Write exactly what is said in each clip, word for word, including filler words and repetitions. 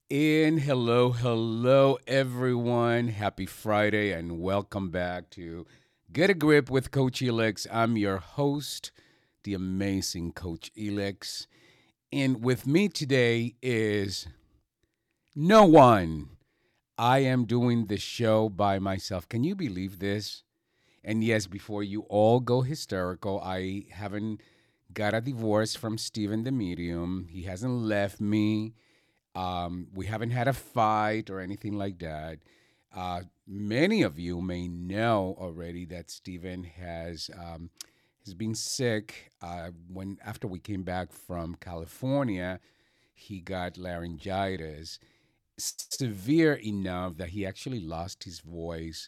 And hello, hello, everyone. Happy Friday, and welcome back to Get a Grip with Coach Elix. I'm your host, the amazing Coach Elix. And with me today is no one. I am doing the show by myself. Can you believe this? And yes, before you all go hysterical, I haven't got a divorce from Steven the Medium. He hasn't left me. Um, we haven't had a fight or anything like that. Uh, many of you may know already that Stephen has um, has been sick. Uh, when after we came back from California, he got laryngitis, severe enough that he actually lost his voice.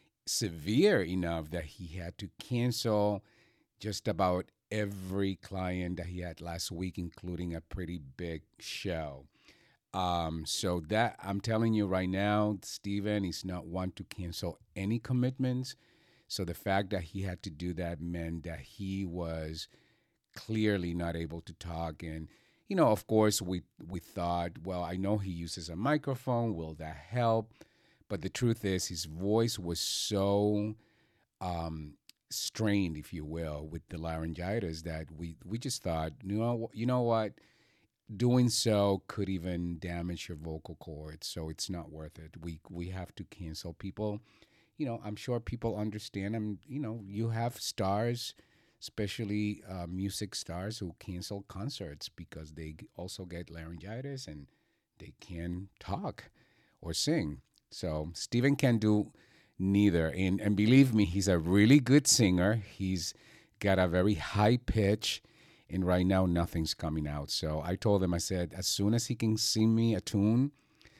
Severe enough that he had to cancel just about every client that he had last week, including a pretty big show. Um, so that I'm telling you right now, Steven is not one to cancel any commitments. So the fact that he had to do that meant that he was clearly not able to talk. And, you know, of course, we we thought, well, I know he uses a microphone. Will that help? But the truth is, his voice was so um, strained, if you will, with the laryngitis that we we just thought, you know, you know what? Doing so could even damage your vocal cords, so it's not worth it. We we have to cancel people. You know, I'm sure people understand. I'm you know you have stars, especially uh, music stars, who cancel concerts because they g- also get laryngitis and they can talk or sing. So Steven can do neither. And and believe me, he's a really good singer. He's got a very high pitch, and right now nothing's coming out. So I told him, I said, as soon as he can sing me a tune,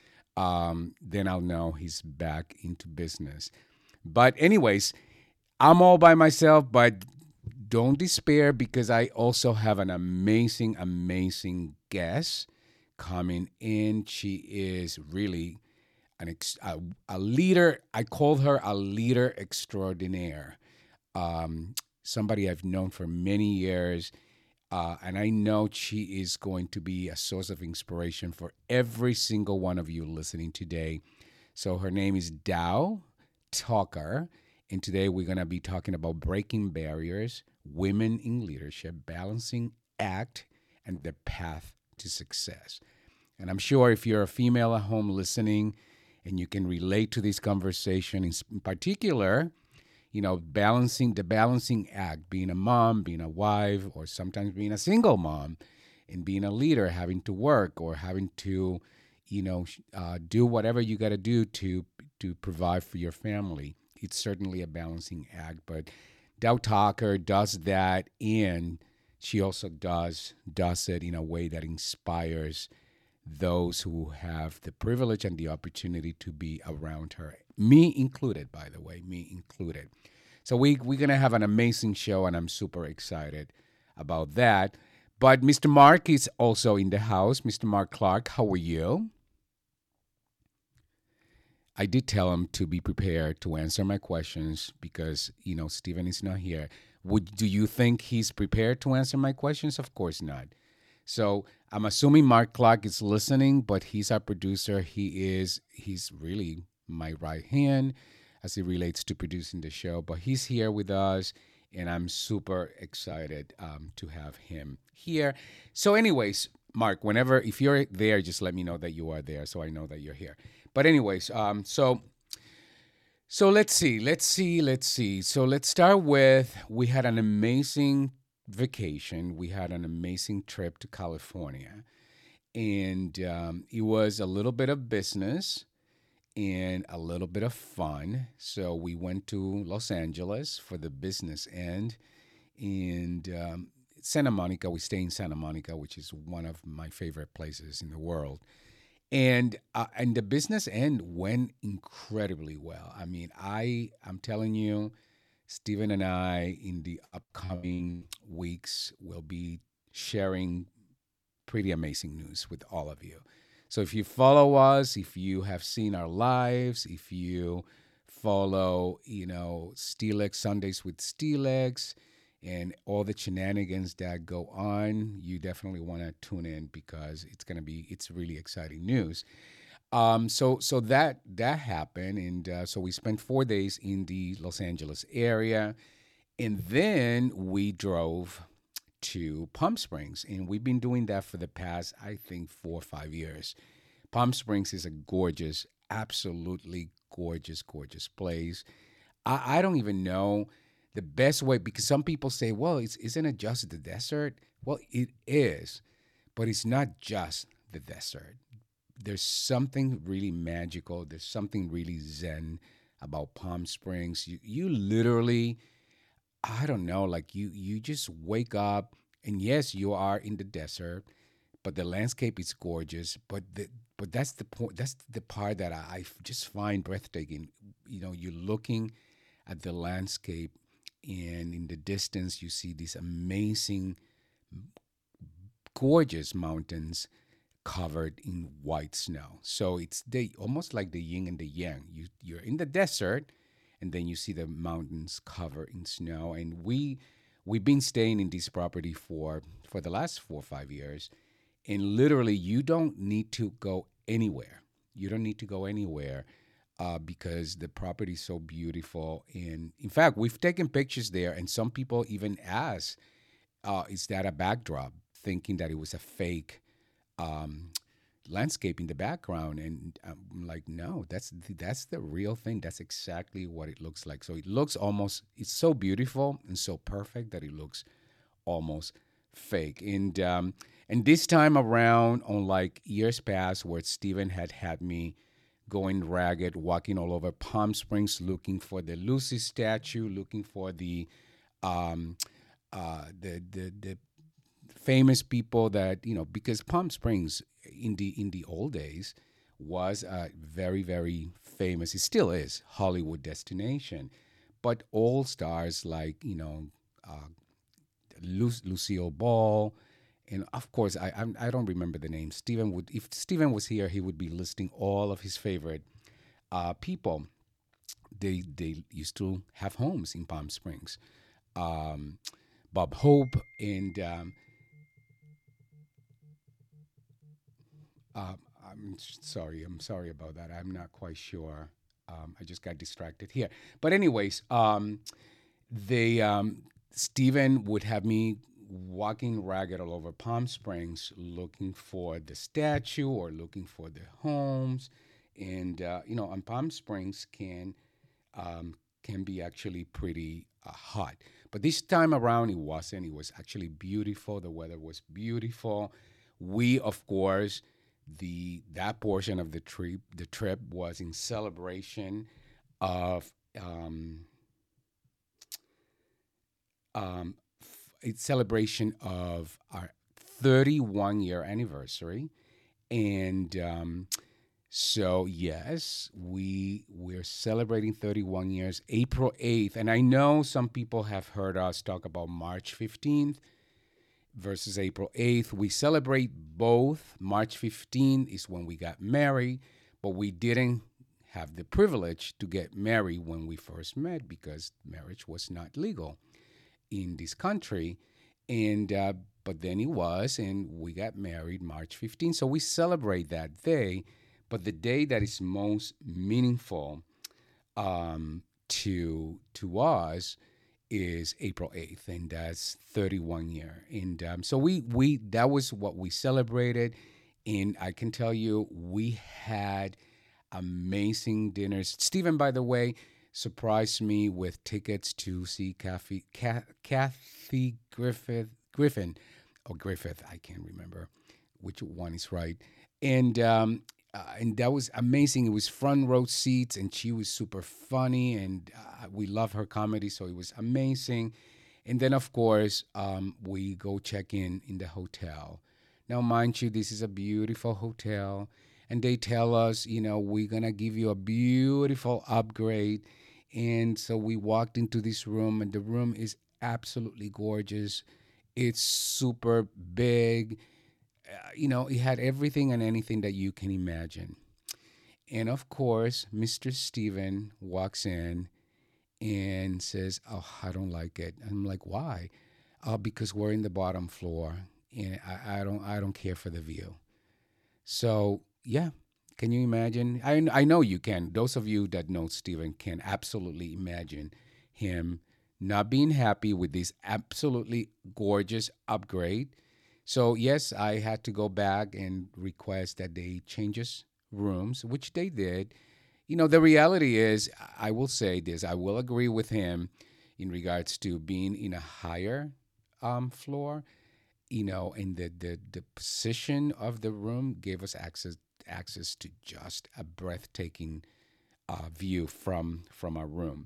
um, then I'll know he's back into business. But anyways, I'm all by myself, but don't despair because I also have an amazing, amazing guest coming in. She is really an ex- a, a leader. I call her a leader extraordinaire. Um, Somebody I've known for many years, uh, and I know she is going to be a source of inspiration for every single one of you listening today. So her name is Dow Talker. And today we're going to be talking about breaking barriers, women in leadership, balancing act, and the path to success. And I'm sure if you're a female at home listening and you can relate to this conversation, in particular, you know, balancing the balancing act, being a mom, being a wife, or sometimes being a single mom, and being a leader, having to work or having to, you know, uh, do whatever you got to do to to provide for your family. It's certainly a balancing act, but Dow Talker does that, and she also does does it in a way that inspires those who have the privilege and the opportunity to be around her. Me included, by the way, me included. So we we're gonna have an amazing show, and I'm super excited about that. But mister Mark is also in the house. mister Mark Clark, how are you? I did tell him to be prepared to answer my questions because you know Stephen is not here. Would do you think he's prepared to answer my questions? Of course not. So I'm assuming Mark Clark is listening, but he's our producer. He is he's really my right hand as it relates to producing the show. But he's here with us, and I'm super excited um, to have him here. So, anyways, Mark, whenever if you're there, just let me know that you are there, so I know that you're here. But anyways, um, so so let's see, let's see, let's see. So let's start with we had an amazing vacation. We had an amazing trip to California, and um, it was a little bit of business and a little bit of fun. So we went to Los Angeles for the business end, and um, Santa Monica. We stay in Santa Monica, which is one of my favorite places in the world. And uh, and the business end went incredibly well. I mean, I I'm telling you, Stephen and I in the upcoming weeks will be sharing pretty amazing news with all of you. So if you follow us, if you have seen our lives, if you follow, you know, Steelex Sundays with Steelex, and all the shenanigans that go on, you definitely want to tune in because it's going to be it's really exciting news. Um, so so that that happened, and uh, so we spent four days in the Los Angeles area, and then we drove to Palm Springs, and we've been doing that for the past, I think, four or five years. Palm Springs is a gorgeous, absolutely gorgeous, gorgeous place. I, I don't even know the best way because some people say, well, it's, isn't it just the desert? Well, it is, but it's not just the desert. There's something really magical. There's something really zen about Palm Springs. You, you literally, I don't know, like you, you just wake up and yes, you are in the desert, but the landscape is gorgeous. But the, but that's the point. That's the part that I, I f- just find breathtaking. You know, you're looking at the landscape, and in the distance, you see these amazing, gorgeous mountains covered in white snow. So it's the almost like the yin and the yang. You you're in the desert, and then you see the mountains covered in snow. And we we've been staying in this property for for the last four or five years, and literally you don't need to go anywhere. You don't need to go anywhere uh, because the property is so beautiful. And in fact, we've taken pictures there, and some people even ask, uh, "Is that a backdrop?" Thinking that it was a fake um, landscape in the background, and I'm like, no, that's the, that's the real thing. That's exactly what it looks like. So it looks almost, it's so beautiful and so perfect that it looks almost fake. And um, and this time around, unlike years past, where Steven had had me going ragged, walking all over Palm Springs, looking for the Lucy statue, looking for the um, uh, the the the famous people that you know because Palm Springs in the in the old days was a very very famous. It still is Hollywood destination, but all stars like you know uh, Lu- Lucille Ball, and of course I I'm, I don't remember the name. Stephen would if Stephen was here, he would be listing all of his favorite uh, people. They they used to have homes in Palm Springs. Um, Bob Hope and um, Uh, I'm sorry. I'm sorry about that. I'm not quite sure. Um, I just got distracted here. But anyways, um, they um, Stephen would have me walking ragged all over Palm Springs, looking for the statue or looking for the homes, and uh, you know, and Palm Springs can um, can be actually pretty uh, hot. But this time around, it wasn't. It was actually beautiful. The weather was beautiful. We, of course, the that portion of the trip, the trip was in celebration of um, um, f- it's celebration of our thirty-one year anniversary, and um, so yes, we we're celebrating thirty-one years, April eighth, and I know some people have heard us talk about March fifteenth versus April eighth. We celebrate both. March fifteenth is when we got married, but we didn't have the privilege to get married when we first met because marriage was not legal in this country. And uh, but then it was, and we got married March fifteenth. So we celebrate that day. But the day that is most meaningful um, to to us is April eighth, and that's thirty-one year. And um, so we we that was what we celebrated, and I can tell you we had amazing dinners. Stephen, by the way, surprised me with tickets to see Kathy, Kathy Griffith Griffin or Griffith. I can't remember which one is right. And um, uh, and that was amazing. It was front row seats, and she was super funny, and uh, we love her comedy, so it was amazing. And then, of course, um, we go check in in the hotel. Now, mind you, this is a beautiful hotel, and they tell us, you know, we're gonna give you a beautiful upgrade. And so we walked into this room, and the room is absolutely gorgeous. It's super big. Uh, you know, it had everything and anything that you can imagine. And of course, mister Steven walks in, and says, "Oh, I don't like it." I'm like, "Why?" "Oh, because we're in the bottom floor, and I, I don't I don't care for the view." So yeah, can you imagine? I I know you can. Those of you that know Steven can absolutely imagine him not being happy with this absolutely gorgeous upgrade. So yes, I had to go back and request that they change us rooms, which they did. You know, the reality is, I will say this: I will agree with him in regards to being in a higher um, floor. You know, and the, the the position of the room gave us access access to just a breathtaking uh, view from from our room.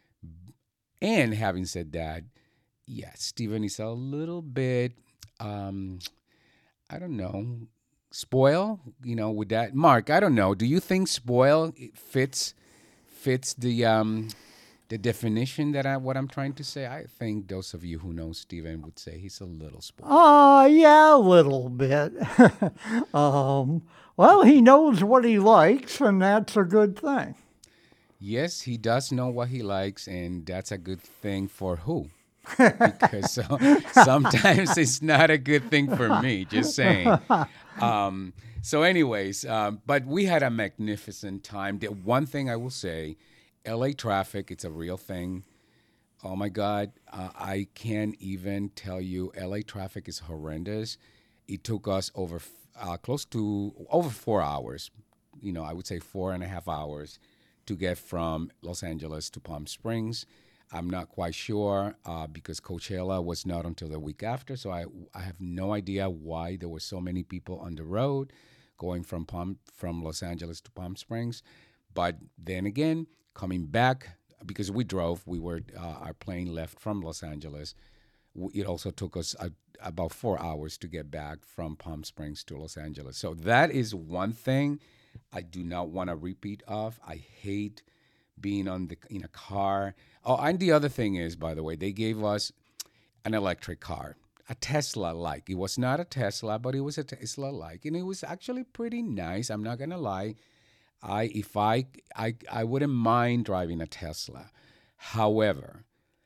And having said that, yeah, Stephen is a little bit, um, I don't know, spoil. You know, with that, Mark. I don't know. Do you think spoil fits fits the um, the definition that I what I'm trying to say? I think those of you who know Stephen would say he's a little spoiled. Uh, yeah, a little bit. um, well, he knows what he likes, and that's a good thing. Yes, he does know what he likes, and that's a good thing for who? Because so, sometimes it's not a good thing for me, just saying. Um, so, anyways, um, but we had a magnificent time. The one thing I will say, L A traffic, it's a real thing. Oh my God, uh, I can't even tell you. L A traffic is horrendous. It took us over f- uh, close to over four hours. You know, I would say four and a half hours to get from Los Angeles to Palm Springs. I'm not quite sure uh, because Coachella was not until the week after, so I I have no idea why there were so many people on the road going from Palm from Los Angeles to Palm Springs. But then again, coming back because we drove, we were uh, our plane left from Los Angeles. It also took us a, about four hours to get back from Palm Springs to Los Angeles. So that is one thing I do not want to repeat of. I hate being on the in a car. Oh, and the other thing is, by the way, they gave us an electric car, a Tesla like. It was not a Tesla, but it was a Tesla like, and it was actually pretty nice. I'm not gonna lie. I if I I I wouldn't mind driving a Tesla. However,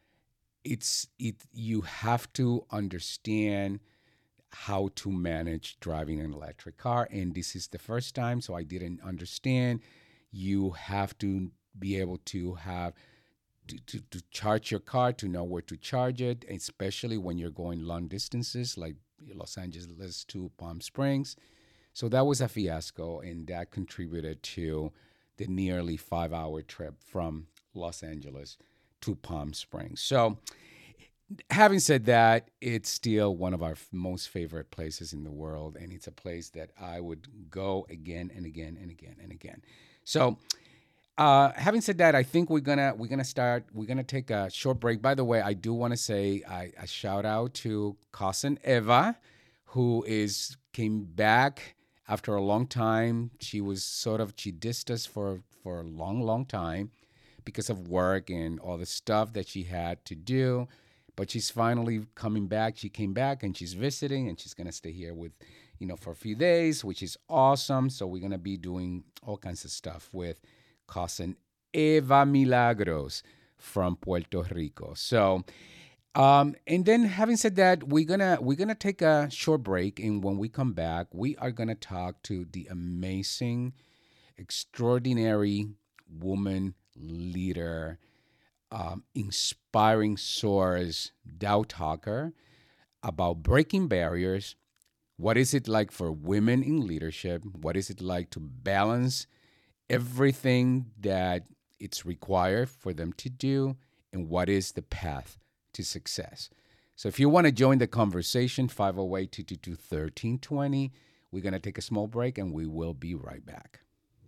it's it you have to understand how to manage driving an electric car, and this is the first time, so I didn't understand. You have to be able to have to, to, to charge your car, to know where to charge it, especially when you're going long distances like Los Angeles to Palm Springs. So that was a fiasco, and that contributed to the nearly five hour trip from Los Angeles to Palm Springs. So, having said that, it's still one of our f- most favorite places in the world, and it's a place that I would go again and again and again and again. So, uh, having said that, I think we're gonna we're gonna start. We're gonna take a short break. By the way, I do want to say I, a shout out to cousin Eva, who is came back after a long time. She was sort of she dissed us for for a long, long time because of work and all the stuff that she had to do. But she's finally coming back. She came back and she's visiting, and she's gonna stay here with, you know, for a few days, which is awesome. So we're gonna be doing all kinds of stuff with cousin Eva Milagros from Puerto Rico. So, um, and then having said that, we're gonna we're gonna take a short break, and when we come back, we are gonna talk to the amazing, extraordinary woman leader, um, inspiring source, Dow Talker, about breaking barriers. What is it like for women in leadership? What is it like to balance everything that it's required for them to do, and what is the path to success? So if you want to join the conversation, five oh eight, two two two, one three two zero. We're going to take a small break and we will be right back.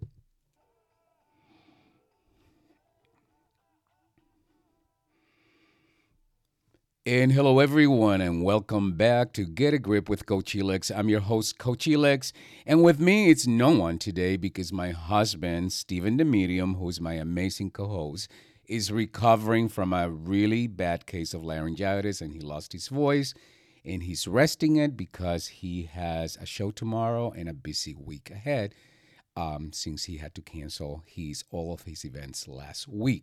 And hello, everyone, and welcome back to Get a Grip with Coach Elix. I'm your host, Coach Elix, and with me, it's no one today because my husband, Stephen the Medium, who's my amazing co host, is recovering from a really bad case of laryngitis and he lost his voice. And he's resting it because he has a show tomorrow and a busy week ahead, um, since he had to cancel his all of his events last week.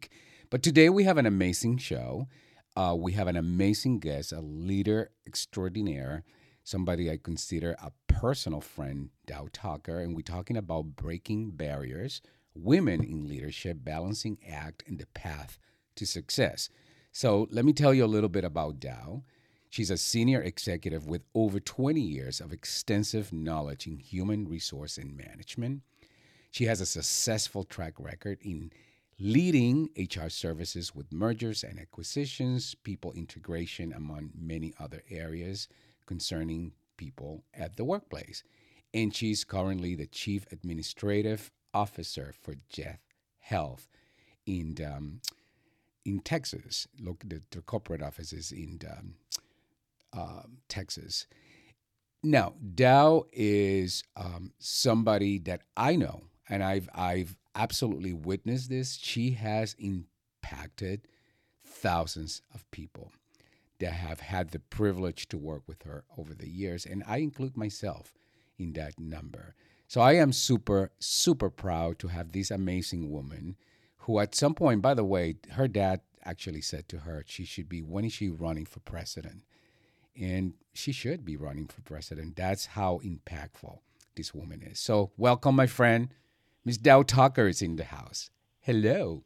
But today we have an amazing show. Uh, we have an amazing guest, a leader extraordinaire, somebody I consider a personal friend, Dow Tucker, and we're talking about breaking barriers, women in leadership, balancing act, and the path to success. So let me tell you a little bit about Dow. She's a senior executive with over twenty years of extensive knowledge in human resource and management. She has a successful track record in leading H R services with mergers and acquisitions, people integration, among many other areas concerning people at the workplace. And she's currently the Chief Administrative Officer for Jet Health in um, in Texas. Look, the, the corporate office is in um, um, Texas. Now, Dow is um, somebody that I know, and I've I've absolutely witnessed this. She has impacted thousands of people that have had the privilege to work with her over the years, and I include myself in that number. So I am super super proud to have this amazing woman, who at some point, by the way, her dad actually said to her she should be, when is she running for president? And she should be running for president. That's how impactful this woman is. So, welcome, my friend. Miss Dow Tucker is in the house. Hello.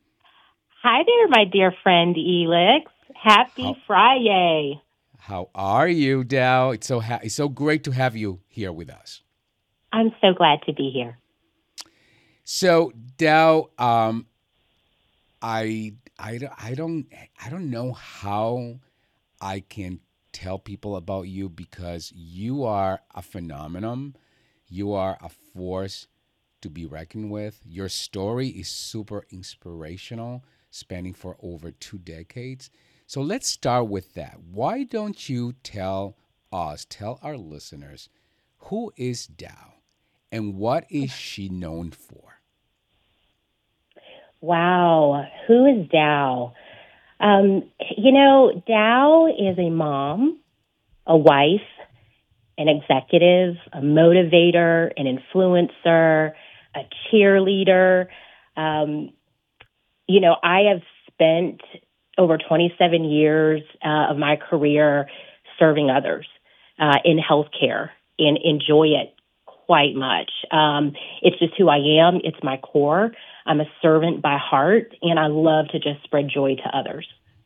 Hi there, my dear friend Elix. Happy How, Friday. how are you, Dow? It's so ha- it's so great to have you here with us. I'm so glad to be here. So, Dow, um, I, I, I don't I don't know how I can tell people about you, because you are a phenomenon. You are a force to be reckoned with. Your story is super inspirational, spanning for over two decades. So let's start with that. Why don't you tell us, tell our listeners, who is Dow and what is she known for? Wow, who is Dow? Um, you know, Dow is a mom, a wife, an executive, a motivator, an influencer, a cheerleader. Um, you know, I have spent over twenty-seven years uh, of my career serving others uh, in healthcare and enjoy it quite much. Um, it's just who I am. It's my core. I'm a servant by heart, and I love to just spread joy to others.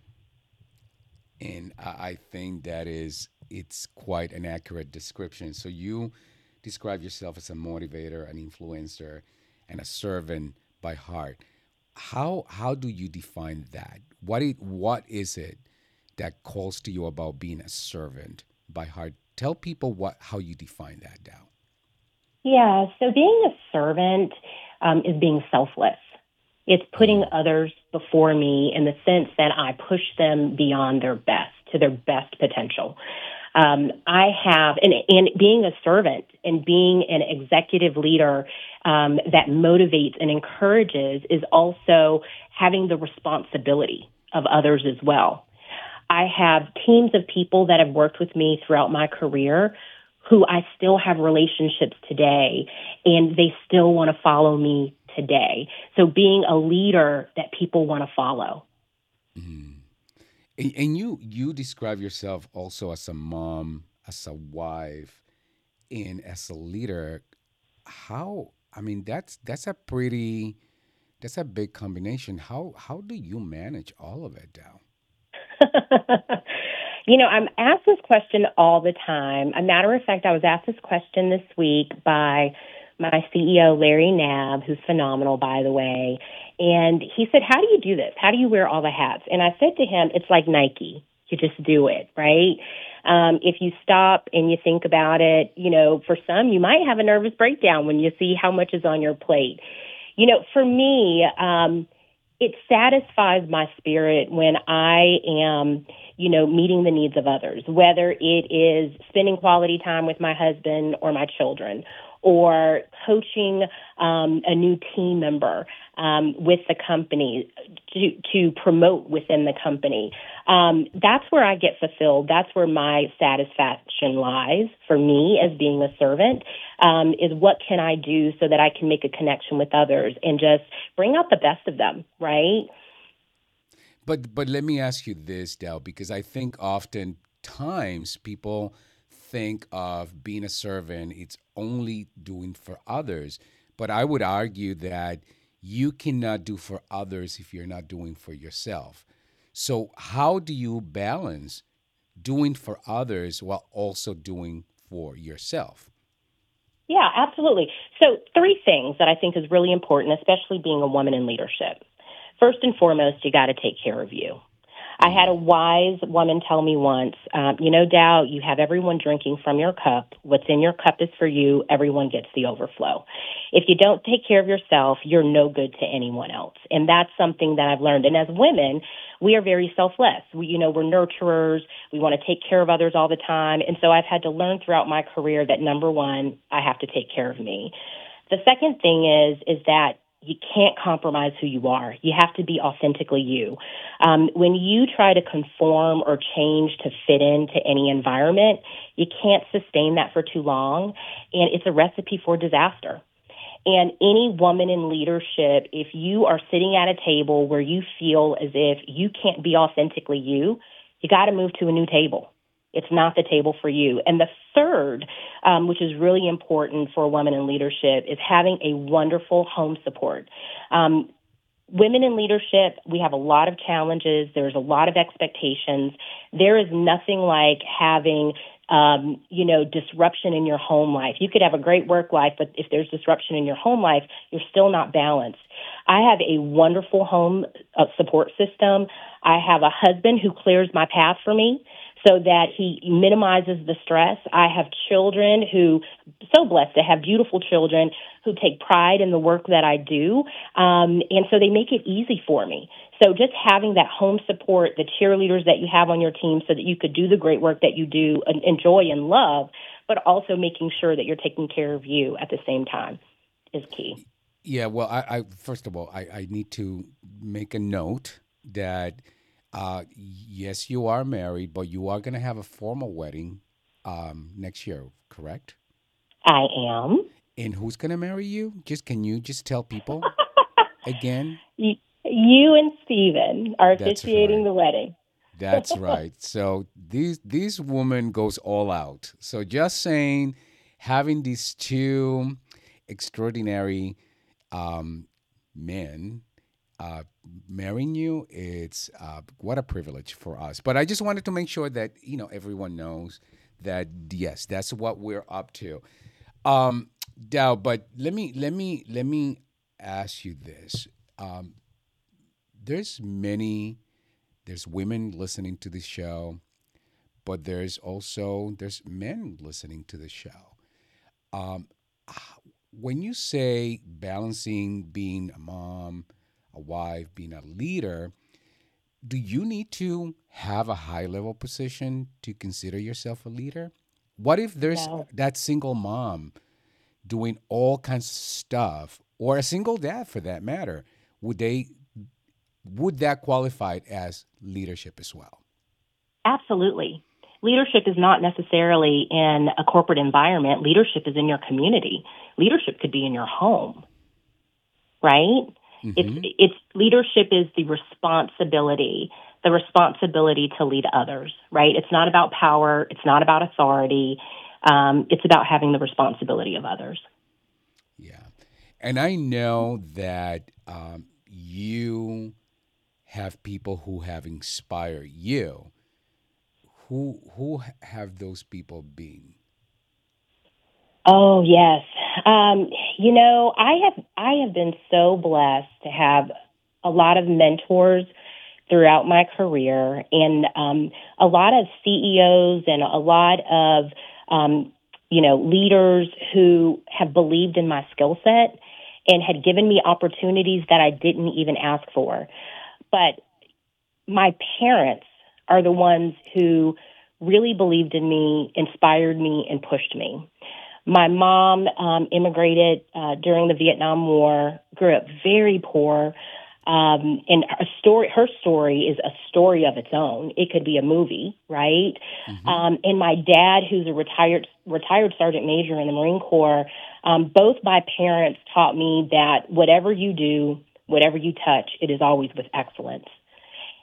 And I I think that is, it's quite an accurate description. So you describe yourself as a motivator, an influencer, and a servant by heart. How how do you define that? What it, what is it that calls to you about being a servant by heart? Tell people what how you define that now. Yeah, so being a servant um, is being selfless. It's putting Mm, others before me in the sense that I push them beyond their best, to their best potential. Um, I have, and, and being a servant and being an executive leader um, that motivates and encourages is also having the responsibility of others as well. I have teams of people that have worked with me throughout my career who I still have relationships today, and they still want to follow me today. So being a leader that people want to follow. mm. And, and you you describe yourself also as a mom, as a wife, and as a leader. How, I mean, that's that's a pretty, that's a big combination. How how do you manage all of it, Dow? You know, I'm asked this question all the time. A matter of fact, I was asked this question this week by my C E O, Larry Nabb, who's phenomenal, by the way. And he said, how do you do this? How do you wear all the hats? And I said to him, it's like Nike. You just do it, right? Um, if you stop and you think about it, you know, for some, you might have a nervous breakdown when you see how much is on your plate. You know, for me, um, it satisfies my spirit when I am, you know, meeting the needs of others, whether it is spending quality time with my husband or my children, or coaching um, a new team member um, with the company to, to promote within the company. Um, that's where I get fulfilled. That's where my satisfaction lies for me as being a servant, um, is what can I do so that I can make a connection with others and just bring out the best of them, right? But but let me ask you this, Del, because I think oftentimes people think of being a servant, it's only doing for others. But I would argue that you cannot do for others if you're not doing for yourself. So how do you balance doing for others while also doing for yourself? Yeah, absolutely. So, three things that I think is really important, especially being a woman in leadership. First and foremost, you got to take care of you. I had a wise woman tell me once, um, you know, Dow, you have everyone drinking from your cup. What's in your cup is for you. Everyone gets the overflow. If you don't take care of yourself, you're no good to anyone else. And that's something that I've learned. And as women, we are very selfless. We, you know, we're nurturers. We want to take care of others all the time. And so I've had to learn throughout my career that, number one, I have to take care of me. The second thing is, is that you can't compromise who you are. You have to be authentically you. Um, when you try to conform or change to fit into any environment, you can't sustain that for too long, and it's a recipe for disaster. And any woman in leadership, if you are sitting at a table where you feel as if you can't be authentically you, you got to move to a new table. It's not the table for you. And the third, um, which is really important for a woman in leadership, is having a wonderful home support. Um, women in leadership, we have a lot of challenges. There's a lot of expectations. There is nothing like having um, you know, disruption in your home life. You could have a great work life, but if there's disruption in your home life, you're still not balanced. I have a wonderful home uh, support system. I have a husband who clears my path for me so that he minimizes the stress. I have children who, so blessed to have beautiful children who take pride in the work that I do, um, and so they make it easy for me. So just having that home support, the cheerleaders that you have on your team so that you could do the great work that you do and enjoy and love, but also making sure that you're taking care of you at the same time is key. Yeah, well, I, I first of all, I, I need to make a note that uh, yes, you are married, but you are going to have a formal wedding um, next year, correct? I am. And who's going to marry you? Just can you just tell people again? You, you and Steven are That's officiating right. the wedding. That's right. So these this woman goes all out. So just saying, having these two extraordinary um, men uh, marrying you, it's uh, what a privilege for us. But I just wanted to make sure that you know everyone knows that yes, that's what we're up to. Um, Dow, but let me let me let me ask you this. Um, there's many there's women listening to this show, but there's also there's men listening to the show. Um, when you say balancing being a mom, a wife, being a leader, do you need to have a high level position to consider yourself a leader? What if there's No. that single mom doing all kinds of stuff, or a single dad for that matter? Would they would that qualify as leadership as well? Absolutely. Leadership is not necessarily in a corporate environment. Leadership is in your community. Leadership could be in your home, right? It's Mm-hmm. it's leadership is the responsibility, the responsibility to lead others, right? It's not about power. It's not about authority. Um, it's about having the responsibility of others. Yeah. And I know that um, you have people who have inspired you. Who who have those people been? Oh yes. Um, you know, I have I have been so blessed to have a lot of mentors throughout my career, and um, a lot of C E Os and a lot of um, you know leaders who have believed in my skill set and had given me opportunities that I didn't even ask for. But my parents are the ones who really believed in me, inspired me, and pushed me. My mom um, immigrated uh, during the Vietnam War, grew up very poor, um, and a story. Her story is a story of its own. It could be a movie, right? Mm-hmm. Um, and my dad, who's a retired retired sergeant major in the Marine Corps, um, both my parents taught me that whatever you do, whatever you touch, it is always with excellence.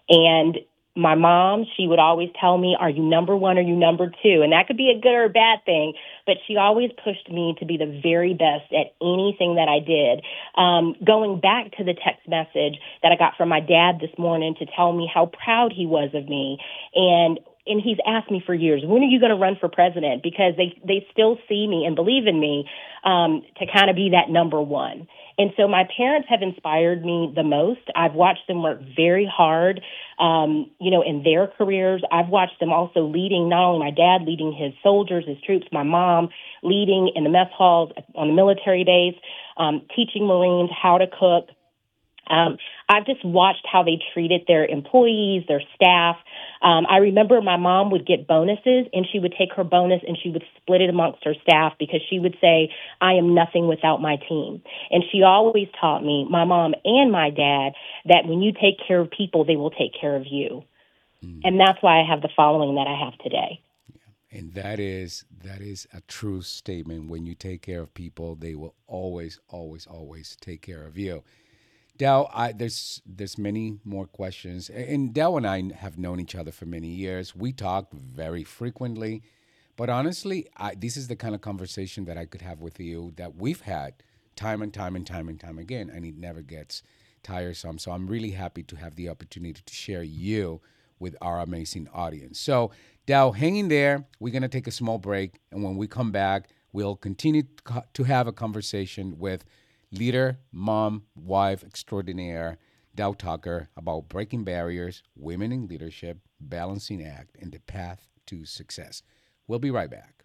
And my mom, she would always tell me, are you number one or you number two? And that could be a good or a bad thing, but she always pushed me to be the very best at anything that I did. Um, going back to the text message that I got from my dad this morning to tell me how proud he was of me, and and he's asked me for years, when are you going to run for president? Because they, they still see me and believe in me um, to kind of be that number one. And so my parents have inspired me the most. I've watched them work very hard, um, you know, in their careers. I've watched them also leading, not only my dad leading his soldiers, his troops, my mom leading in the mess halls on the military base, um, teaching Marines how to cook. Um, I've just watched how they treated their employees, their staff. Um, I remember my mom would get bonuses, and she would take her bonus and she would split it amongst her staff because she would say, I am nothing without my team. And she always taught me, my mom and my dad, that when you take care of people, they will take care of you. Mm. And that's why I have the following that I have today. And that is that is a true statement. When you take care of people, they will always, always, always take care of you. Dow, I, there's there's many more questions. And Dow and I have known each other for many years. We talk very frequently. But honestly, I, this is the kind of conversation that I could have with you that we've had time and time and time and time again, and it never gets tiresome. So I'm really happy to have the opportunity to share you with our amazing audience. So, Dow, hang in there. We're going to take a small break. And when we come back, we'll continue to have a conversation with leader, mom, wife extraordinaire, Dow Tucker, about breaking barriers, women in leadership, balancing act, and the path to success. We'll be right back.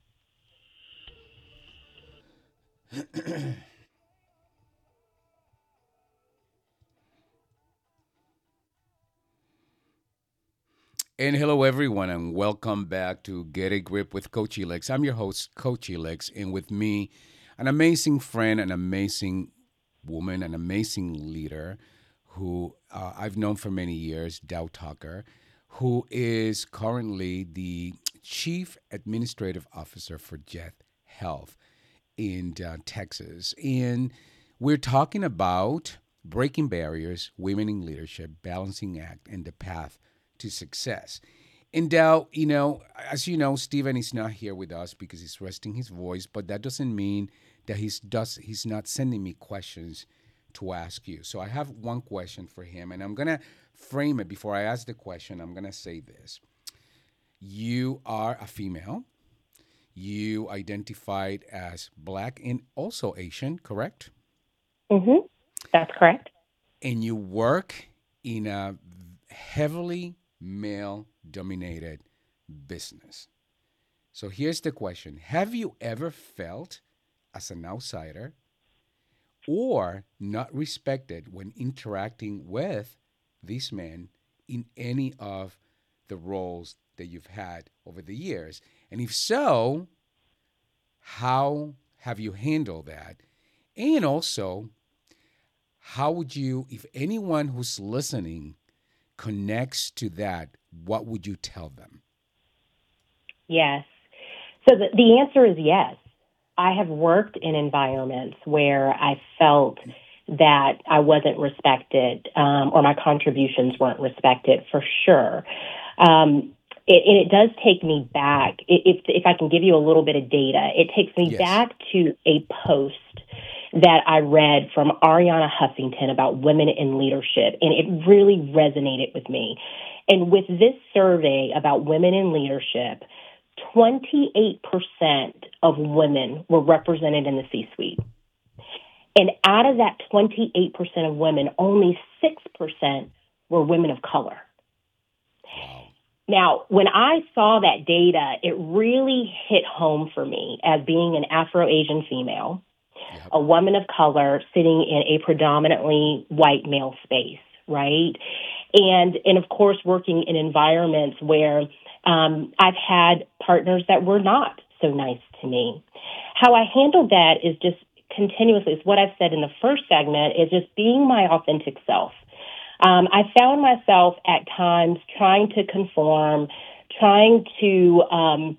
And hello, everyone, and welcome back to Get a Grip with Coach Elix. I'm your host, Coach Elix, and with me, an amazing friend, an amazing woman, an amazing leader who uh, I've known for many years, Dow Tucker, who is currently the Chief Administrative Officer for Jet Health in uh, Texas. And we're talking about breaking barriers, women in leadership, balancing act, and the path to success. And Dow, you know, as you know, Stephen is not here with us because he's resting his voice, but that doesn't mean that he's does he's not sending me questions to ask you. So I have one question for him, and I'm gonna frame it before I ask the question. I'm gonna say this: you are a female. You identified as Black and also Asian, correct? Mm-hmm. That's correct. And you work in a heavily male-dominated business. So here's the question. Have you ever felt as an outsider or not respected when interacting with these men in any of the roles that you've had over the years? And if so, how have you handled that? And also, how would you, if anyone who's listening connects to that, what would you tell them? Yes. So the, the answer is yes. I have worked in environments where I felt that I wasn't respected um, or my contributions weren't respected, for sure. Um, it, and it does take me back. If, if I can give you a little bit of data, it takes me yes. back to a post that I read from Arianna Huffington about women in leadership, and it really resonated with me. And with this survey about women in leadership, twenty-eight percent of women were represented in the C-suite. And out of that twenty-eight percent of women, only six percent were women of color. Now, when I saw that data, it really hit home for me as being an Afro-Asian female, yep. a woman of color sitting in a predominantly white male space, right? And, and of course, working in environments where um, I've had partners that were not so nice to me. How I handled that is just continuously, it's what I've said in the first segment, is just being my authentic self. Um, I found myself at times trying to conform, trying to um,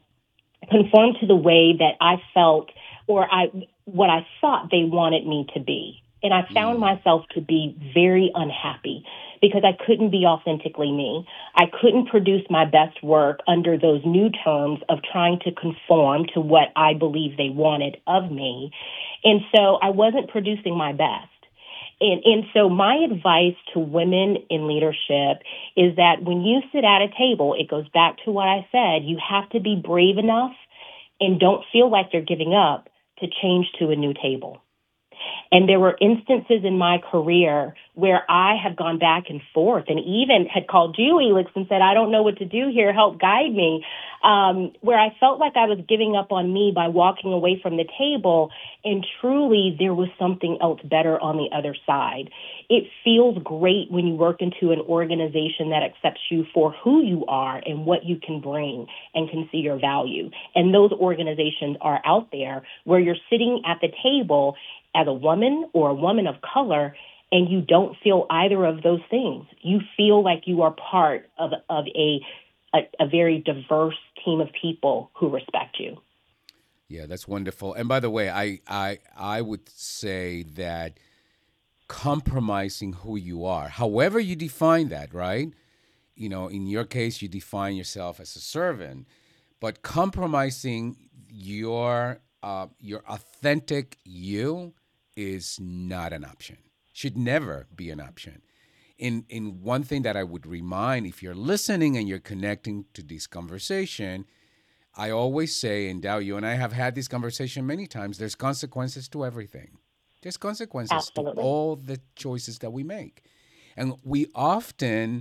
conform to the way that I felt or I what I thought they wanted me to be. And I found Mm. myself to be very unhappy because I couldn't be authentically me. I couldn't produce my best work under those new terms of trying to conform to what I believe they wanted of me. And so I wasn't producing my best. And, and so my advice to women in leadership is that when you sit at a table, it goes back to what I said, you have to be brave enough and don't feel like you're giving up to change to a new table. And there were instances in my career where I have gone back and forth and even had called you, Elix, and said, I don't know what to do here. Help guide me. Um, where I felt like I was giving up on me by walking away from the table. And truly, there was something else better on the other side. It feels great when you work into an organization that accepts you for who you are and what you can bring and can see your value. And those organizations are out there where you're sitting at the table as a woman or a woman of color, and you don't feel either of those things. You feel like you are part of, of a, a, a very diverse team of people who respect you. Yeah, that's wonderful. And by the way, I, I, I would say that compromising who you are, however you define that, right? You know, in your case, you define yourself as a servant, but compromising your uh, your authentic you is not an option. Should never be an option. In in one thing that I would remind, if you're listening and you're connecting to this conversation, I always say, and Dow, you and I have had this conversation many times, there's consequences to everything. There's consequences to Absolutely. all the choices that we make. And we often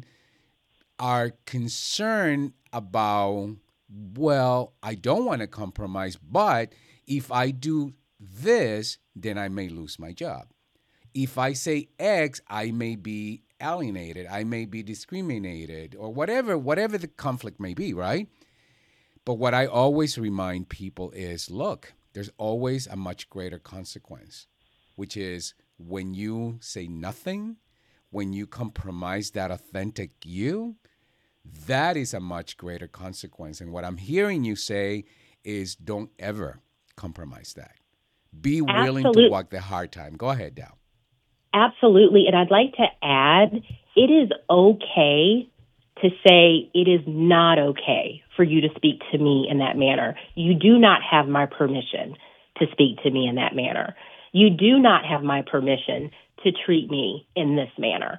are concerned about, well, I don't want to compromise, but if I do this, then I may lose my job. If I say X, I may be alienated, I may be discriminated, or whatever, whatever the conflict may be, right? But what I always remind people is, look, there's always a much greater consequence, which is when you say nothing, when you compromise that authentic you, that is a much greater consequence. And what I'm hearing you say is don't ever compromise that. Be willing to Absolutely. walk the hard time. Go ahead, Dow. Absolutely. And I'd like to add, it is okay to say it is not okay for you to speak to me in that manner. You do not have my permission to speak to me in that manner. You do not have my permission to treat me in this manner.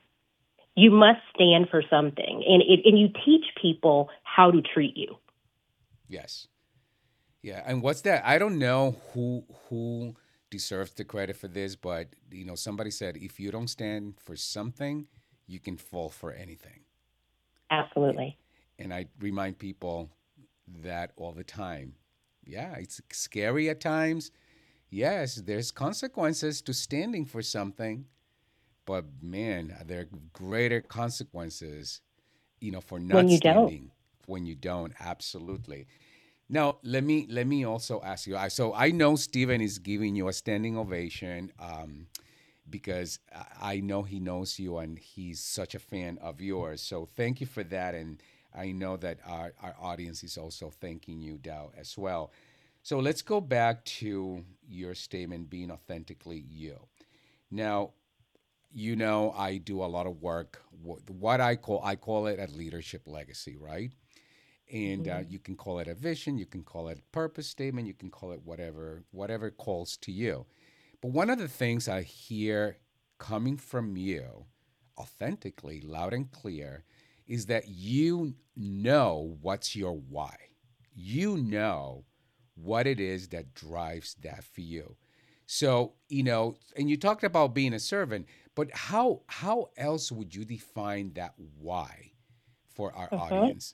You must stand for something, and it, and you teach people how to treat you. Yes. Yeah. And what's that? I don't know who who deserves the credit for this, but you know, somebody said if you don't stand for something, you can fall for anything. Absolutely. And I remind people that all the time. Yeah, it's scary at times. Yes, there's consequences to standing for something, but man, there are greater consequences, you know, for When not you don't. standing when you don't. Absolutely. Now, let me let me also ask you. I So I know Stephen is giving you a standing ovation um, because I I know he knows you and he's such a fan of yours. So thank you for that, and I know that our our audience is also thanking you, Dow, as well. So let's go back to your statement, being authentically you. Now, you know, I do a lot of work. wh- What I call I call it a leadership legacy, right? And uh, Mhm. you can call it a vision, you can call it a purpose statement, you can call it whatever whatever calls to you. But one of the things I hear coming from you authentically, loud and clear, is that you know what's your why. You know what it is that drives that for you. So, you know, and you talked about being a servant, but how how else would you define that why for our Mhm. audience?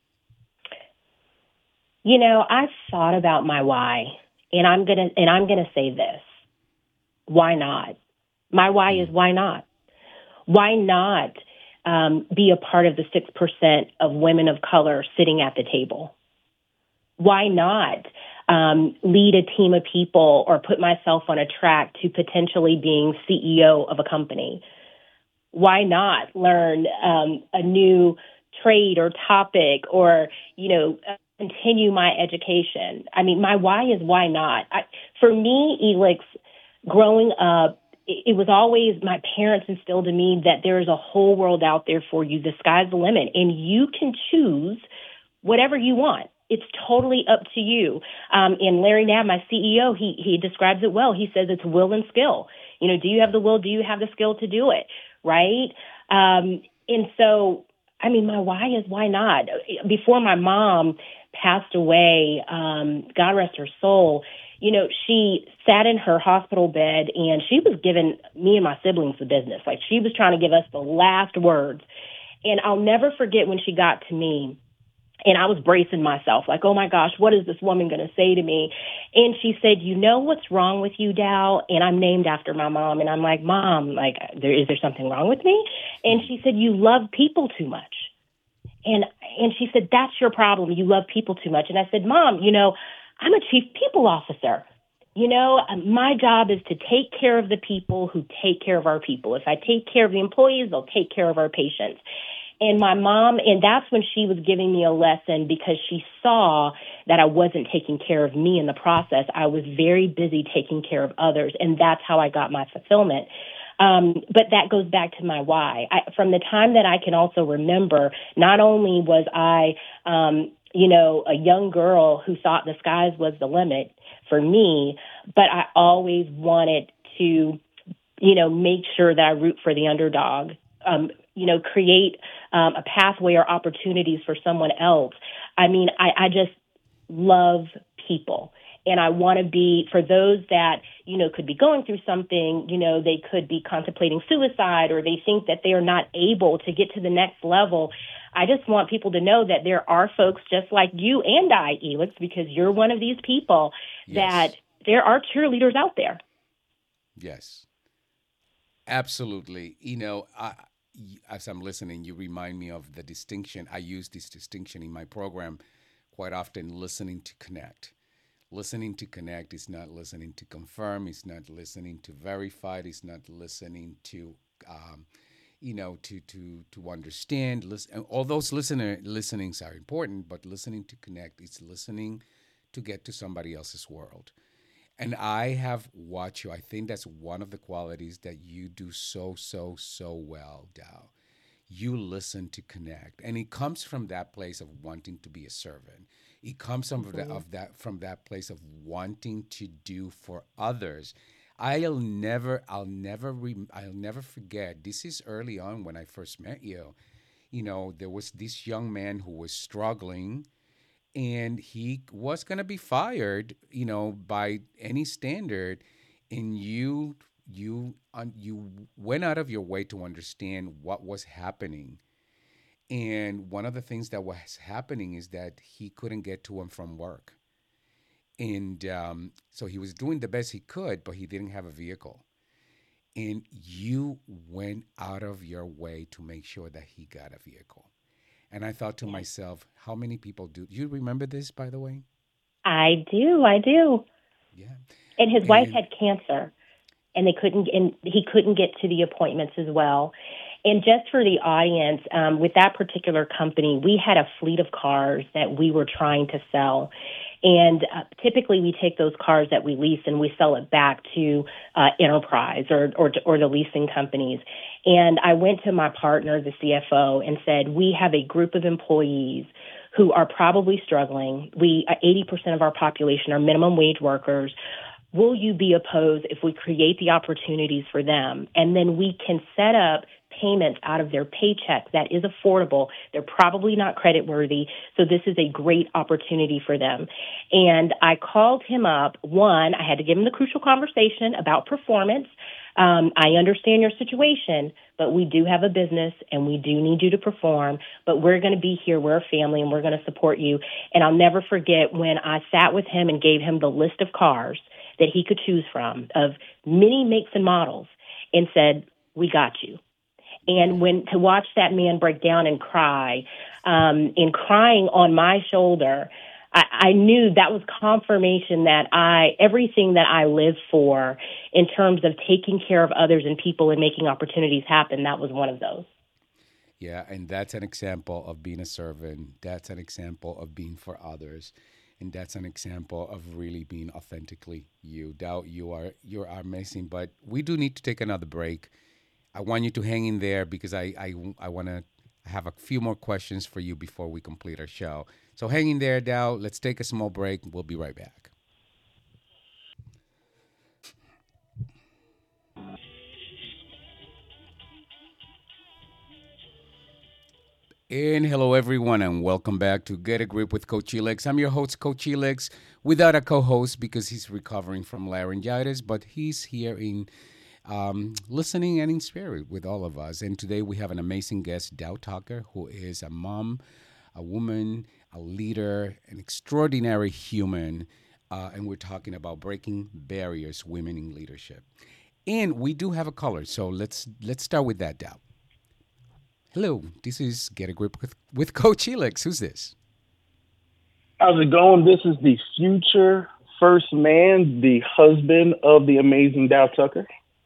You know, I've thought about my why, and I'm gonna and I'm gonna say this: why not? My why is Mm, why not? Why not um, be a part of the six percent of women of color sitting at the table? Why not um, lead a team of people or put myself on a track to potentially being C E O of a company? Why not learn um, a new trade or topic or, you know, uh, continue my education? I mean, my why is why not? I, for me, Elix, growing up, it, it was always my parents instilled in me that there is a whole world out there for you. The sky's the limit, and you can choose whatever you want. It's totally up to you. Um, and Larry Nabb, my C E O, he he describes it well. He says it's will and skill. You know, do you have the will? Do you have the skill to do it? Right? Um, and so, I mean, my why is why not? Before my mom passed away, um, God rest her soul, you know, she sat in her hospital bed and she was giving me and my siblings the business. Like, she was trying to give us the last words. And I'll never forget when she got to me. And I was bracing myself like, oh, my gosh, what is this woman going to say to me? And she said, you know what's wrong with you, Dow? And I'm named after my mom. And I'm like, Mom, like, there, is there something wrong with me? And she said, you love people too much. And and she said, that's your problem. You love people too much. And I said, Mom, you know, I'm a chief people officer. You know, my job is to take care of the people who take care of our people. If I take care of the employees, they'll take care of our patients. And my mom, and that's when she was giving me a lesson because she saw that I wasn't taking care of me in the process. I was very busy taking care of others, and that's how I got my fulfillment. Um, but that goes back to my why. I, from the time that I can also remember, not only was I, um, you know, a young girl who thought the skies was the limit for me, but I always wanted to, you know, make sure that I root for the underdog, um, you know, create um, a pathway or opportunities for someone else. I mean, I, I just love people. And I want to be, for those that, you know, could be going through something, you know, they could be contemplating suicide or they think that they are not able to get to the next level. I just want people to know that there are folks just like you and I, Elix, because you're one of these people, Yes. that there are cheerleaders out there. Yes, absolutely. You know, I, as I'm listening, you remind me of the distinction. I use this distinction in my program quite often, listening to connect. Listening to connect is not listening to confirm. It's not listening to verify. It's not listening to, um, you know, to to to understand. Listen, all those listener listenings are important, but listening to connect is listening to get to somebody else's world. And I have watched you. I think that's one of the qualities that you do so so so well, Dow. You listen to connect, and it comes from that place of wanting to be a servant. It comes from Mm-hmm. that of that from that place of wanting to do for others. I'll never, I'll never, rem- I'll never forget. This is early on when I first met you. You know, there was this young man who was struggling, and he was going to be fired. You know, by any standard, and you, you, un- you went out of your way to understand what was happening. And one of the things that was happening is that he couldn't get to and from work. And um, so he was doing the best he could, but he didn't have a vehicle. And you went out of your way to make sure that he got a vehicle. And I thought to Yes. myself, how many people do? Do you remember this, by the way? I do, I do. Yeah. And his wife And had cancer, and they couldn't, and he couldn't get to the appointments as well. And just for the audience, um, with that particular company, we had a fleet of cars that we were trying to sell. And uh, typically we take those cars that we lease and we sell it back to uh, Enterprise or, or, or the leasing companies. And I went to my partner, the C F O, and said, we have a group of employees who are probably struggling. We, uh, eighty percent of our population are minimum wage workers. Will you be opposed if we create the opportunities for them? And then we can set up payments out of their paycheck that is affordable. They're probably not credit worthy. So this is a great opportunity for them. And I called him up. One, I had to give him the crucial conversation about performance. Um, I understand your situation, but we do have a business and we do need you to perform, but we're going to be here. We're a family and we're going to support you. And I'll never forget when I sat with him and gave him the list of cars that he could choose from of many makes and models and said, we got you. And when to watch that man break down and cry, um, and crying on my shoulder, I, I knew that was confirmation that I, everything that I live for in terms of taking care of others and people and making opportunities happen, that was one of those. yeah, and that's an example of being a servant. That's an example of being for others. and that's an example of really being authentically you. Dow, you are you are amazing, but we do need to take another break. I want you to hang in there because I I, I want to have a few more questions for you before we complete our show. So hang in there, Dow. Let's take a small break. We'll be right back. And hello, everyone, and welcome back to Get a Grip with Coach Elix. I'm your host, Coach Elix, without a co-host because he's recovering from laryngitis, but he's here in um, listening and in spirit with all of us. And today we have an amazing guest, Dow Tucker, who is a mom, a woman, a leader, an extraordinary human, uh, and we're talking about breaking barriers, women in leadership. And we do have a caller, so let's let's start with that, Dow. Hello, this is Get a Grip with, with Coach Elix. Who's this? How's it going? This is the future first man, the husband of the amazing Dow Tucker.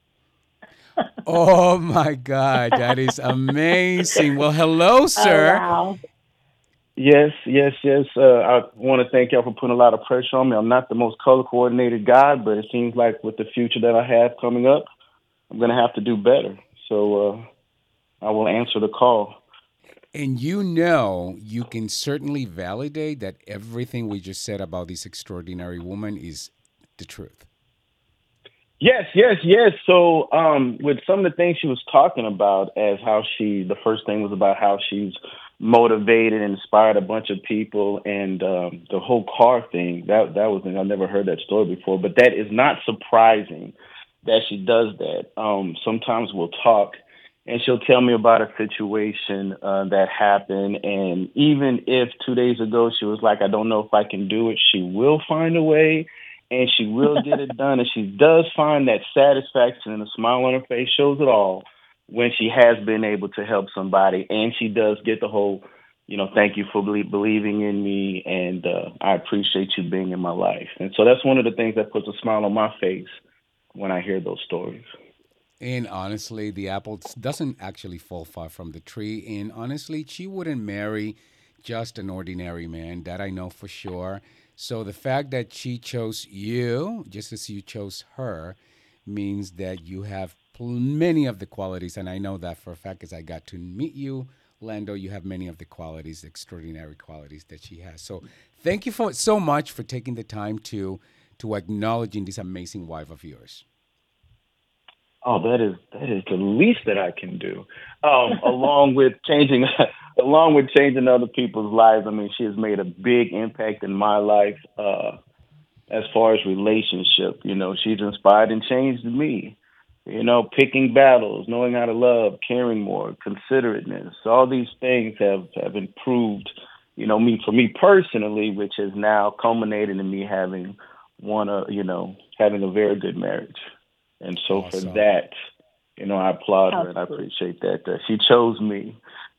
Oh, my God. That is amazing. Well, hello, sir. Oh, wow. Yes, yes, yes. Uh, I want to thank y'all for putting a lot of pressure on me. I'm not the most color coordinated guy, but it seems like with the future that I have coming up, I'm going to have to do better. So uh, I will answer the call. And you know, you can certainly validate that everything we just said about this extraordinary woman is the truth. Yes, yes, yes. So um, with some of the things she was talking about as how she, the first thing was about how she's motivated and inspired a bunch of people, and um, the whole car thing, that that was, I've never heard that story before, but that is not surprising that she does that. Um, sometimes we'll talk and she'll tell me about a situation uh, that happened, and even if two days ago she was like, I don't know if I can do it, she will find a way. And she will get it done. And she does find that satisfaction, and a smile on her face shows it all when she has been able to help somebody. And she does get the whole, you know, thank you for belie- believing in me, and uh, I appreciate you being in my life. And so that's one of the things that puts a smile on my face when I hear those stories. And honestly, the apple doesn't actually fall far from the tree. And honestly, she wouldn't marry just an ordinary man. That I know for sure. So the fact that she chose you, just as you chose her, means that you have pl- many of the qualities, and I know that for a fact because I got to meet you, Lando. You have many of the qualities, extraordinary qualities that she has. So thank you for so much for taking the time to to acknowledging this amazing wife of yours. Oh, that is that is the least that I can do. Um, along with changing, along with changing other people's lives. I mean, she has made a big impact in my life uh, as far as relationship. You know, she's inspired and changed me. You know, picking battles, knowing how to love, caring more, considerateness. All these things have have improved. You know, me for me personally, which has now culminated in me having one, uh, you know, having a very good marriage. And so Awesome. for that, you know, I applaud How her and I sweet. appreciate that. Uh, she chose me.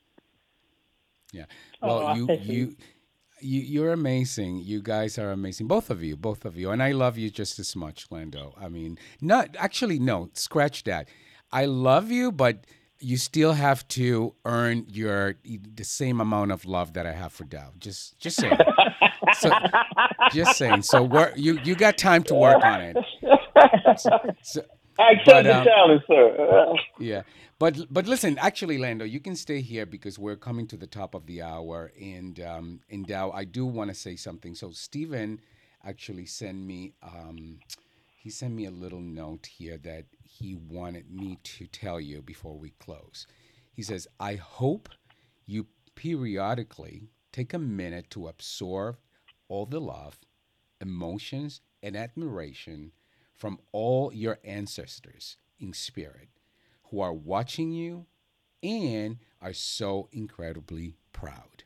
Yeah. Well, Oh, you so sweet. you you you're amazing. You guys are amazing. Both of you, both of you. And I love you just as much, Lando. I mean, not actually no, scratch that. I love you, but you still have to earn your the same amount of love that I have for Dow. Just just saying. So just saying. So work you you got time to work on it. So, so, I accept but the um, challenge, sir. yeah, but but listen, actually, Lando, you can stay here because we're coming to the top of the hour, and um, and Dow, I do want to say something. So Stephen actually sent me um, he sent me a little note here that he wanted me to tell you before we close. He says, "I hope you periodically take a minute to absorb all the love, emotions, and admiration from all your ancestors in spirit who are watching you and are so incredibly proud."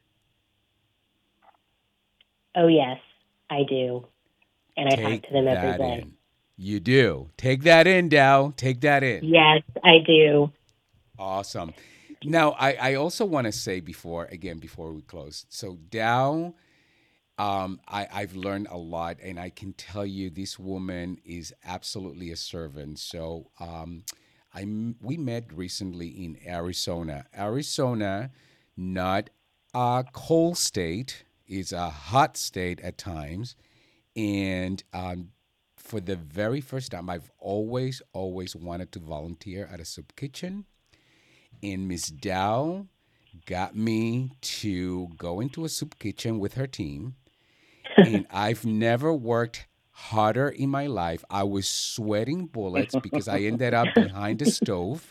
Oh, yes, I do. And I talk Take to them every that day. in. You do. Take that in, Dow. Take that in. Yes, I do. Awesome. Now, I, I also want to say before, again, before we close, so Dow, um, I, I've learned a lot, and I can tell you this woman is absolutely a servant. So um, I, we met recently in Arizona. Arizona, not a coal state, is a hot state at times. And um, for the very first time, I've always, always wanted to volunteer at a soup kitchen. And Miss Dow got me to go into a soup kitchen with her team. And I've never worked harder in my life. I was sweating bullets because I ended up behind the stove.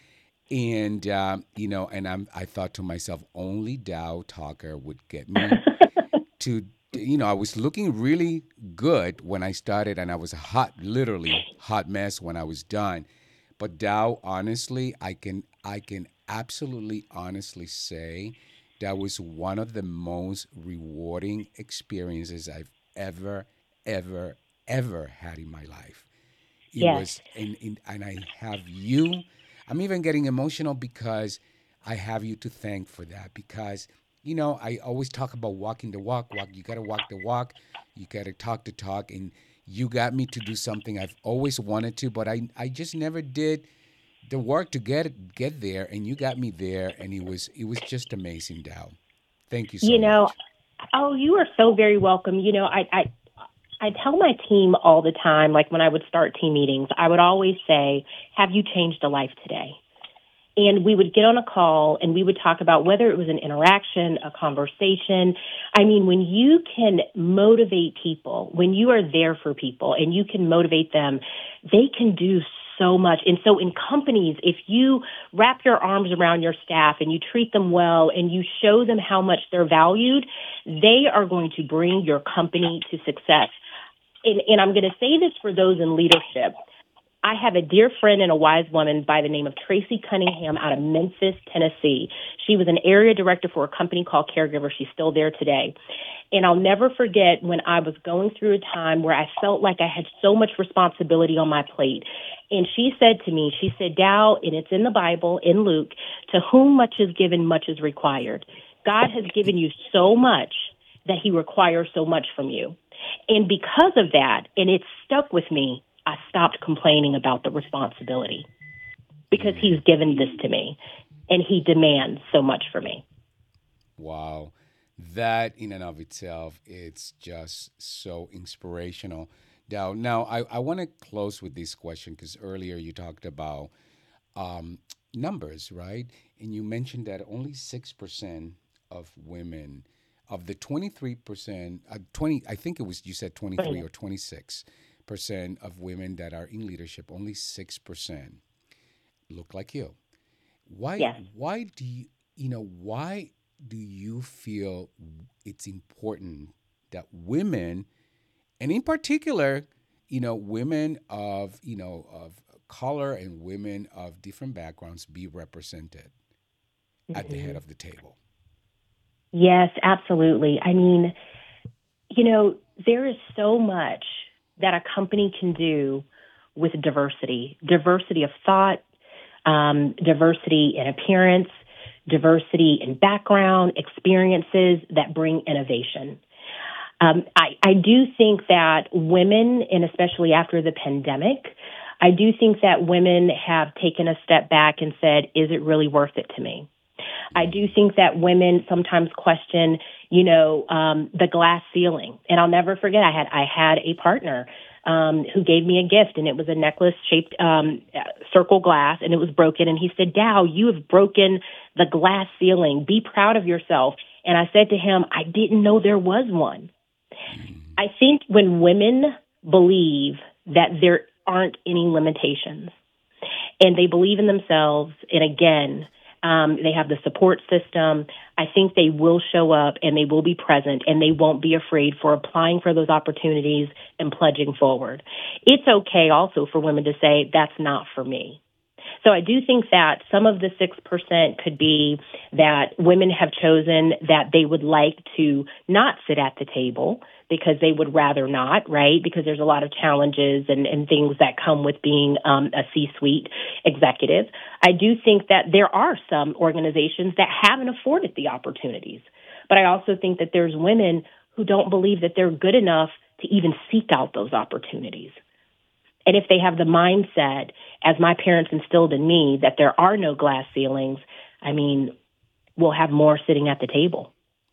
And, um, you know, and I'm, I thought to myself, only Dow Talker would get me to, you know, I was looking really good when I started, and I was a hot, literally hot mess when I was done. But Dow, honestly, I can, I can absolutely honestly say that was one of the most rewarding experiences I've ever, ever, ever had in my life. It Yes. was, and, and, and I have you. I'm even getting emotional because I have you to thank for that. Because, you know, I always talk about walking the walk. Walk. You got to walk the walk. You got to talk the talk. And you got me to do something I've always wanted to, but I, I just never did the work to get get there. And you got me there, and it was it was just amazing, Dow. Thank you so You know, much. oh, you are so very welcome. You know, I, I I tell my team all the time, like when I would start team meetings, I would always say, have you changed a life today? And we would get on a call and we would talk about whether it was an interaction, a conversation. I mean, when you can motivate people, when you are there for people and you can motivate them, they can do so much. And so in companies, if you wrap your arms around your staff and you treat them well and you show them how much they're valued, they are going to bring your company to success. And, and I'm going to say this for those in leadership. I have a dear friend and a wise woman by the name of Tracy Cunningham out of Memphis, Tennessee. She was an area director for a company called Caregiver. She's still there today. And I'll never forget when I was going through a time where I felt like I had so much responsibility on my plate. And she said to me, she said, Dow, and it's in the Bible, in Luke, to whom much is given, much is required. God has given you so much that he requires so much from you. And because of that, and it stuck with me, I stopped complaining about the responsibility because he's given this to me and he demands so much for me. Wow. That in and of itself, it's just so inspirational. Now, now I, I want to close with this question because earlier you talked about um, numbers, right? And you mentioned that only six percent of women, of the twenty-three percent, uh, twenty, I think it was, you said twenty-three or twenty-six percent of women that are in leadership, only six percent look like you. Why, Yes. why do you, you know, why do you feel it's important that women, and in particular, you know, women of, you know, of color and women of different backgrounds be represented mm-hmm. at the head of the table? Yes, absolutely. I mean, you know, there is so much that a company can do with diversity, diversity of thought, um, diversity in appearance, diversity in background, experiences that bring innovation. Um, I, I do think that women, and especially after the pandemic, I do think that women have taken a step back and said, is it really worth it to me? I do think that women sometimes question, you know, um, the glass ceiling. And I'll never forget, I had I had a partner um, who gave me a gift, and it was a necklace-shaped um, circle glass, and it was broken. And he said, Dow, you have broken the glass ceiling. Be proud of yourself. And I said to him, I didn't know there was one. I think when women believe that there aren't any limitations, and they believe in themselves, and again, Um, they have the support system, I think they will show up and they will be present and they won't be afraid for applying for those opportunities and pledging forward. It's okay also for women to say, that's not for me. So I do think that some of the six percent could be that women have chosen that they would like to not sit at the table because they would rather not, right? Because there's a lot of challenges and, and things that come with being um, a C-suite executive. I do think that there are some organizations that haven't afforded the opportunities. But I also think that there's women who don't believe that they're good enough to even seek out those opportunities. And if they have the mindset, as my parents instilled in me, that there are no glass ceilings, I mean, we'll have more sitting at the table.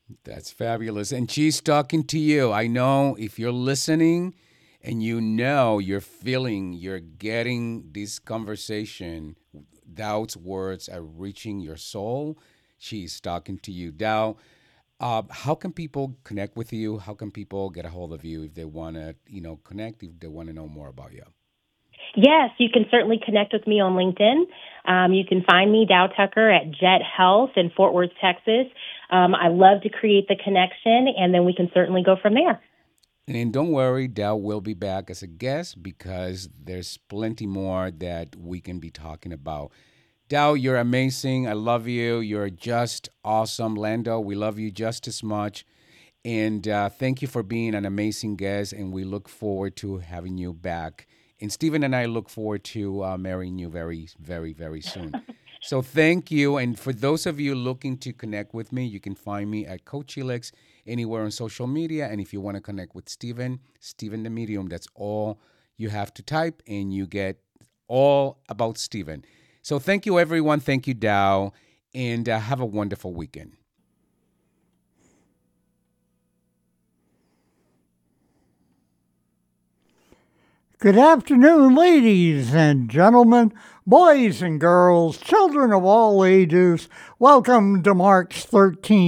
That's fabulous. And she's talking to you. I know if you're listening and you know you're feeling, you're getting this conversation, Dow's words are reaching your soul. She's talking to you. Dow, uh, how can people connect with you? How can people get a hold of you if they want to, you know, connect, if they want to know more about you? Yes, you can certainly connect with me on LinkedIn. Um, you can find me, Dow Tucker, at Jet Health in Fort Worth, Texas. Um, I love to create the connection, and then we can certainly go from there. And don't worry, Dow will be back as a guest because there's plenty more that we can be talking about. Dow, you're amazing. I love you. You're just awesome. Lando, we love you just as much. And uh, thank you for being an amazing guest, and we look forward to having you back. And Stephen and I look forward to uh, marrying you very, very, very soon. So thank you. And for those of you looking to connect with me, you can find me at Coach Helix anywhere on social media. And if you want to connect with Stephen, Stephen the Medium, that's all you have to type, and you get all about Stephen. So thank you, everyone. Thank you, Dow. And uh, have a wonderful weekend. Good afternoon, ladies and gentlemen, boys and girls, children of all ages. Welcome to Mark's thirteenth